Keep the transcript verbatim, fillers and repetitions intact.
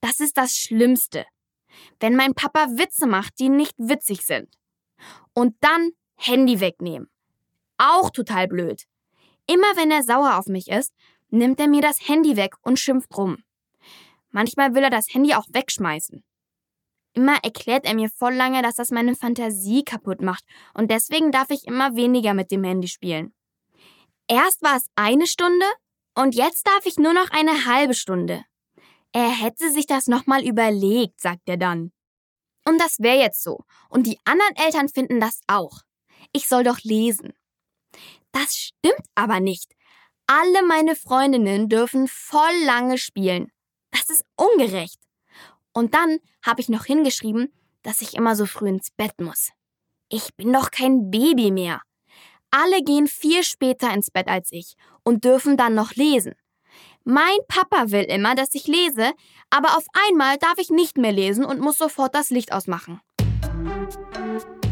Das ist das Schlimmste. Wenn mein Papa Witze macht, die nicht witzig sind. Und dann Handy wegnehmen. Auch total blöd. Immer wenn er sauer auf mich ist, nimmt er mir das Handy weg und schimpft rum. Manchmal will er das Handy auch wegschmeißen. Immer erklärt er mir voll lange, dass das meine Fantasie kaputt macht und deswegen darf ich immer weniger mit dem Handy spielen. Erst war es eine Stunde und jetzt darf ich nur noch eine halbe Stunde. Er hätte sich das nochmal überlegt, sagt er dann. Und das wäre jetzt so. Und die anderen Eltern finden das auch. Ich soll doch lesen. Das stimmt aber nicht. Alle meine Freundinnen dürfen voll lange spielen. Das ist ungerecht. Und dann habe ich noch hingeschrieben, dass ich immer so früh ins Bett muss. Ich bin doch kein Baby mehr. Alle gehen viel später ins Bett als ich und dürfen dann noch lesen. Mein Papa will immer, dass ich lese, aber auf einmal darf ich nicht mehr lesen und muss sofort das Licht ausmachen.